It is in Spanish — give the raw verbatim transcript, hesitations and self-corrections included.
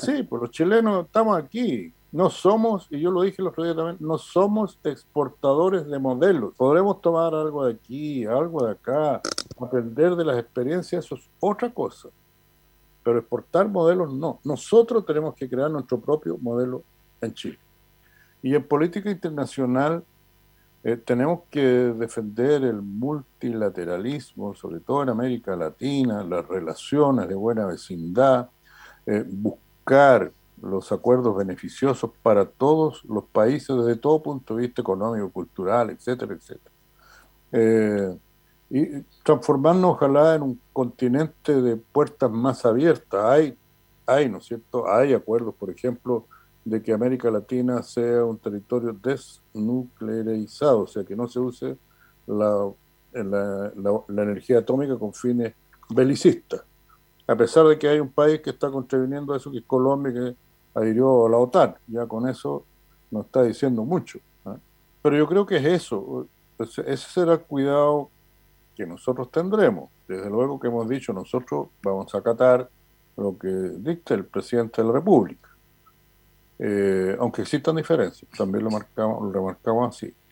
así, pues los chilenos estamos aquí. No somos, y yo lo dije el otro día también, no somos exportadores de modelos. Podremos tomar algo de aquí, algo de acá, aprender de las experiencias, eso es otra cosa. Pero exportar modelos no. Nosotros tenemos que crear nuestro propio modelo en Chile. Y en política internacional eh, tenemos que defender el multilateralismo, sobre todo en América Latina, las relaciones de buena vecindad, eh, buscar los acuerdos beneficiosos para todos los países desde todo punto de vista económico, cultural, etcétera, etcétera. Eh, y transformarnos ojalá en un continente de puertas más abiertas. Hay, hay, ¿no es cierto? Hay acuerdos, por ejemplo, de que América Latina sea un territorio desnuclearizado, o sea, que no se use la, la, la, la energía atómica con fines belicistas, a pesar de que hay un país que está contraviniendo eso, que es Colombia, que adhirió a la OTAN. Ya con eso no está diciendo mucho, ¿eh? Pero yo creo que es eso. Ese ese será el cuidado que nosotros tendremos. Desde luego que hemos dicho, nosotros vamos a acatar lo que dicta el presidente de la República. Eh, aunque existan diferencias, también lo marcamos, lo remarcamos así.